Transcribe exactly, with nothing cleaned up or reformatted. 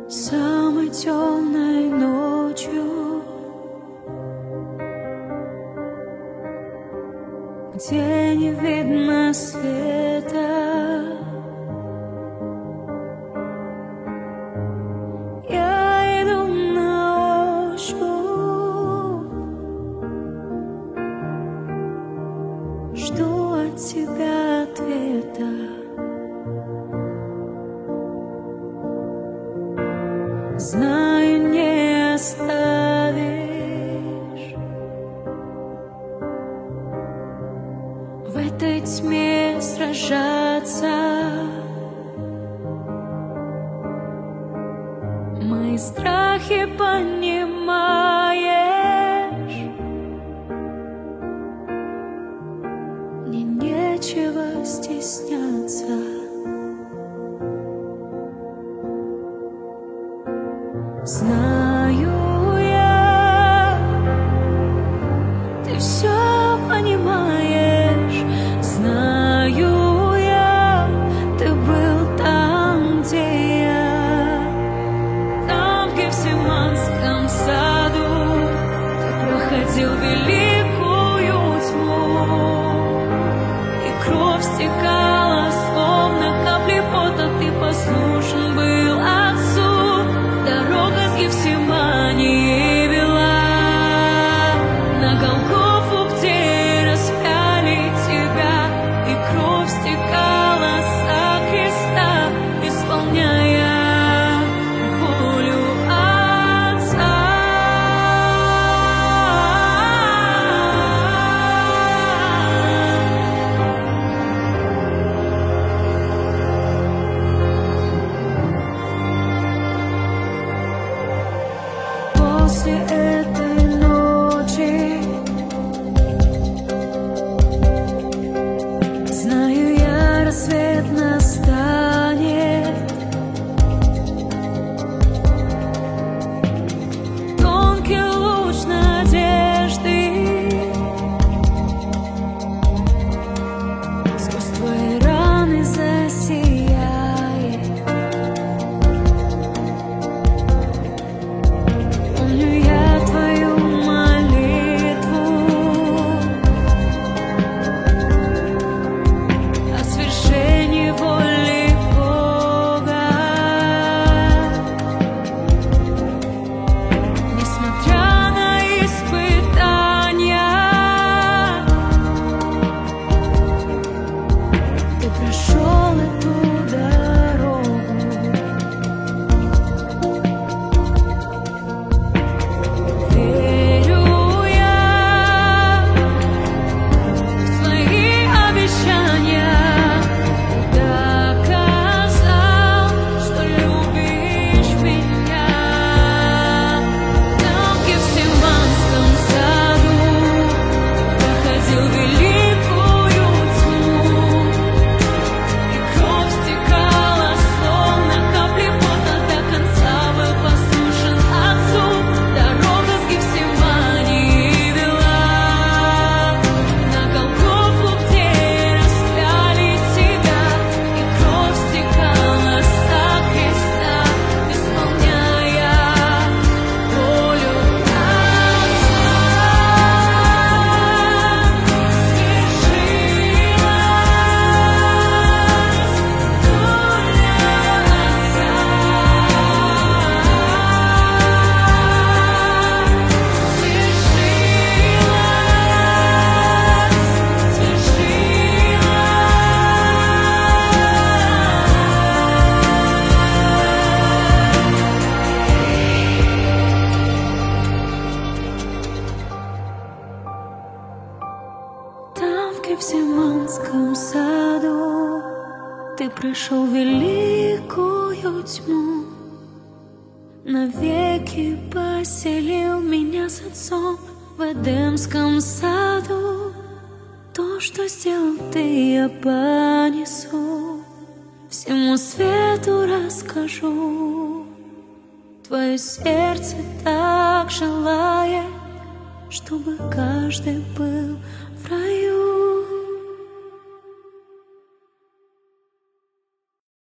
самой темной ночью, где не видно света, я иду на ощупь, жду от тебя ответа. Знаю, не оставишь в этой тьме сражаться. Мои страхи понимаешь, мне нечего стесняться. Знаю я, ты все понимаешь. Знаю я, ты был там, где я. Там, в Гефсиманском саду, ты проходил великую тьму, и кровь стекала, словно капли пота. Ты послушен был Отцу. Дорога с Гефсимании вела на Голгофу, где распяли тебя, и кровь стекала со креста, исполняя волю Отца. После этой ночи знаю я, рассвет настанет. Тонкий луч надежды сквозь твои раны засияет. Помню я твою молитву о свершении воли Бога. Несмотря на испытания, ты прошел эту дорогу. Верю я в твои обещания, доказал, что любишь меня. Там, в Гефсиманском саду, проходил великую тьму, и кровь стекала, словно капли пота. До конца был послушен Отцу. Дорога с Гефсимании вела на Голгофу, где распяли тебя, и кровь стекала со креста, исполняя волю Отца. Там, в Гефсиманском саду, ты прошел великую тьму, навеки поселил меня с Отцом в Эдемском саду. То, что сделал ты, я понесу, всему свету расскажу. Твое сердце так желает, чтобы каждый был в раю.